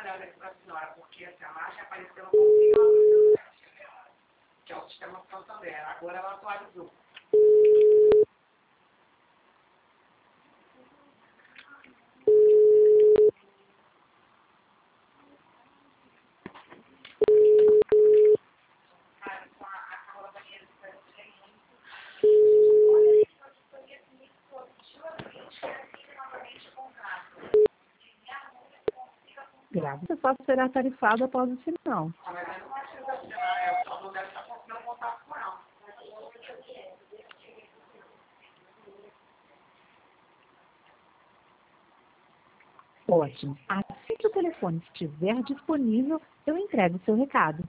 olhada aqui para a senhora, porque assim, a margem apareceu no confirmador, que é o sistema Santander. Agora ela atualizou. Grávida só será tarifada após o sinal. Mas aí não precisa assinar, só não deve estar conseguindo contato com ela. Ótimo. Assim que o telefone estiver disponível, eu entrego o seu recado.